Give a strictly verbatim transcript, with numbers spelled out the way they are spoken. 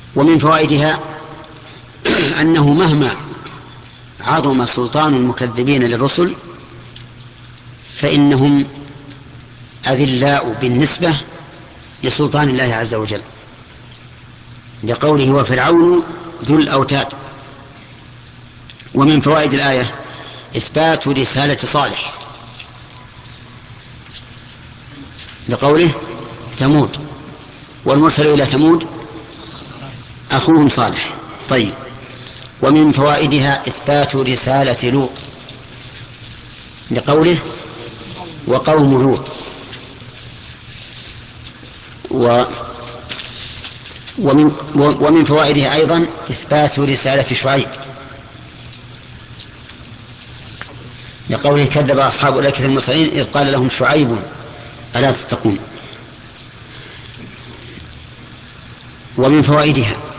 ومن فوائدها أنه مهما عظم سلطان المكذبين للرسل فإنهم أذلاء بالنسبة لسلطان الله عز وجل، لقوله وفرعون ذو الأوتاد. ومن فوائد الآية إثبات رسالة صالح، لقوله ثمود والمرسل إلى ثمود أخوهم صالح. طيب. ومن فوائدها إثبات رسالة لوط، لقوله وقوم لوط. و ومن, ومن فوائدها أيضا إثبات رسالة شعيب، لقوله كذب أصحاب الأيكة المرسلين إذ قال لهم شعيب ألا تتقون. ومن فوائدها